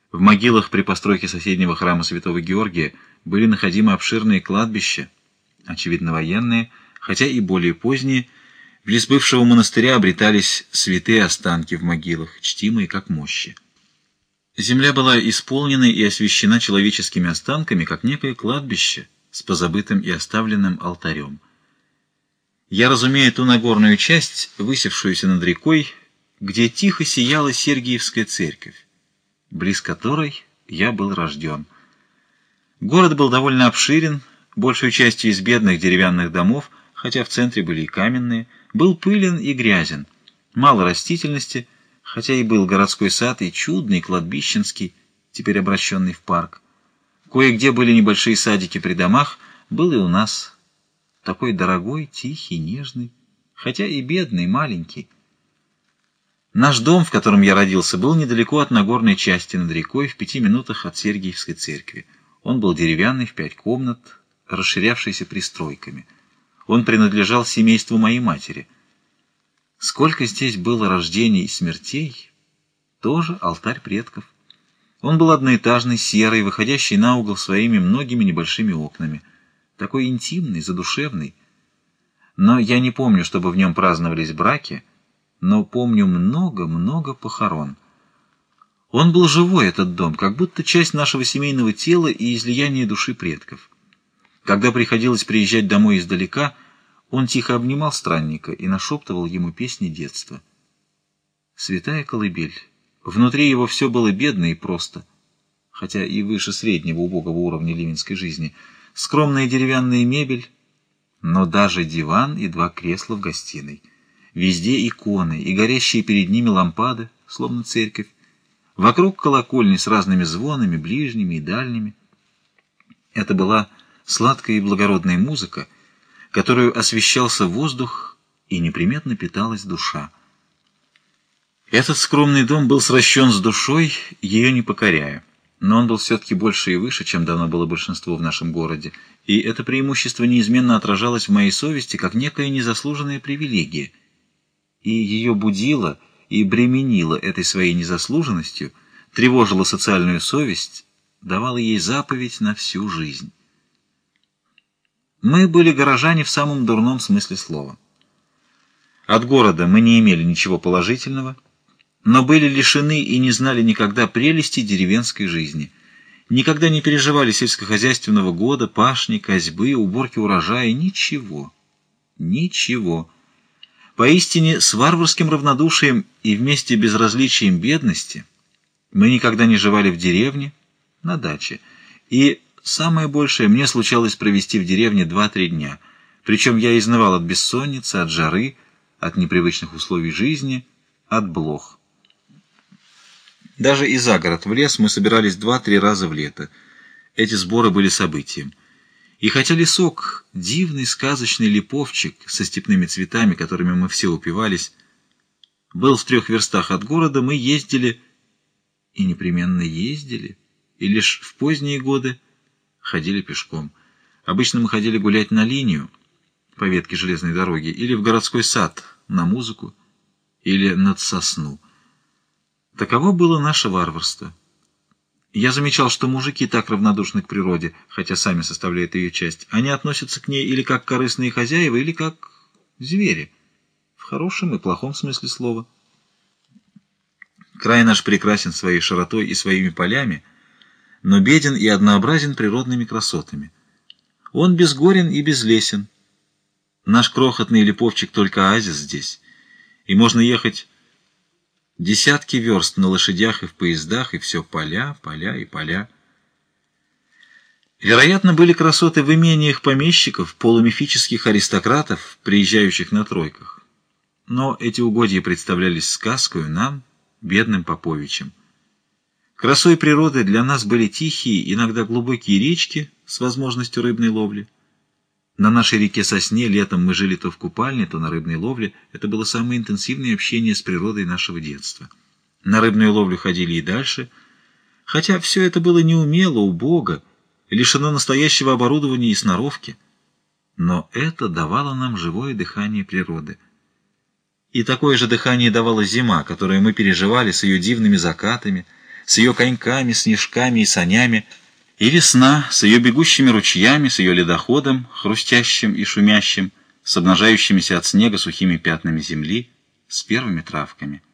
В могилах при постройке соседнего храма святого Георгия были находимы обширные кладбища, очевидно военные, хотя и более поздние. Близ бывшего монастыря обретались святые останки в могилах, чтимые как мощи. Земля была исполнена и освящена человеческими останками, как некое кладбище с позабытым и оставленным алтарем. Я разумею ту Нагорную часть, высевшуюся над рекой, где тихо сияла Сергиевская церковь, близ которой я был рожден. Город был довольно обширен, большей частью из бедных деревянных домов, хотя в центре были и каменные, был пылен и грязен, мало растительности, хотя и был городской сад и чудный кладбищенский, теперь обращенный в парк. Кое-где были небольшие садики при домах, был и у нас. Такой дорогой, тихий, нежный, хотя и бедный, маленький. Наш дом, в котором я родился, был недалеко от Нагорной части над рекой, в 5 минутах от Сергиевской церкви. Он был деревянный, в 5 комнат, расширявшийся пристройками. Он принадлежал семейству моей матери. Сколько здесь было рождений и смертей, тоже алтарь предков. Он был одноэтажный, серый, выходящий на угол своими многими небольшими окнами. Такой интимный, задушевный. Но я не помню, чтобы в нем праздновались браки, но помню много-много похорон. Он был живой, этот дом, как будто часть нашего семейного тела и излияние души предков. Когда приходилось приезжать домой издалека, он тихо обнимал странника и нашептывал ему песни детства. Святая колыбель. Внутри его все было бедно и просто, хотя и выше среднего убогого уровня ливенской жизни. Скромная деревянная мебель, но даже диван и 2 кресла в гостиной. Везде иконы и горящие перед ними лампады, словно церковь. Вокруг колокольни с разными звонами, ближними и дальними. Это была сладкая и благородная музыка, которую освещался воздух и неприметно питалась душа. Этот скромный дом был сращен с душой, ее не покоряя. Но он был все-таки больше и выше, чем давно было большинство в нашем городе, и это преимущество неизменно отражалось в моей совести как некая незаслуженная привилегия, и ее будило и бременило этой своей незаслуженностью, тревожило социальную совесть, давало ей заповедь на всю жизнь. Мы были горожане в самом дурном смысле слова. От города мы не имели ничего положительного, но были лишены и не знали никогда прелести деревенской жизни. Никогда не переживали сельскохозяйственного года, пашни, косьбы, уборки урожая, ничего. Ничего. Поистине, с варварским равнодушием и вместе безразличием бедности мы никогда не живали в деревне, на даче, и самое большее мне случалось провести в деревне 2-3 дня, причем я изнывал от бессонницы, от жары, от непривычных условий жизни, от блох. Даже и за город в лес мы собирались 2-3 раза в лето. Эти сборы были событием. И хотя лесок, дивный сказочный липовчик со степными цветами, которыми мы все упивались, был в 3 верстах от города, мы ездили, и непременно ездили, и лишь в поздние годы ходили пешком. Обычно мы ходили гулять на линию по ветке железной дороги, или в городской сад на музыку, или над сосну. Таково было наше варварство. Я замечал, что мужики так равнодушны к природе, хотя сами составляют ее часть. Они относятся к ней или как корыстные хозяева, или как звери, в хорошем и плохом смысле слова. Край наш прекрасен своей широтой и своими полями, но беден и однообразен природными красотами. Он безгорен и безлесен. Наш крохотный липовчик только оазис здесь, и можно ехать десятки верст на лошадях и в поездах, и все поля, поля и поля. Вероятно, были красоты в имениях помещиков, полумифических аристократов, приезжающих на тройках. Но эти угодья представлялись сказкою нам, бедным поповичам. Красой природы для нас были тихие, иногда глубокие речки с возможностью рыбной ловли. На нашей реке Сосне летом мы жили то в купальне, то на рыбной ловле. Это было самое интенсивное общение с природой нашего детства. На рыбную ловлю ходили и дальше, хотя все это было неумело, убого, лишено настоящего оборудования и сноровки. Но это давало нам живое дыхание природы. И такое же дыхание давала зима, которую мы переживали с ее дивными закатами, с ее коньками, снежками и санями, и весна с ее бегущими ручьями, с ее ледоходом, хрустящим и шумящим, с обнажающимися от снега сухими пятнами земли, с первыми травками.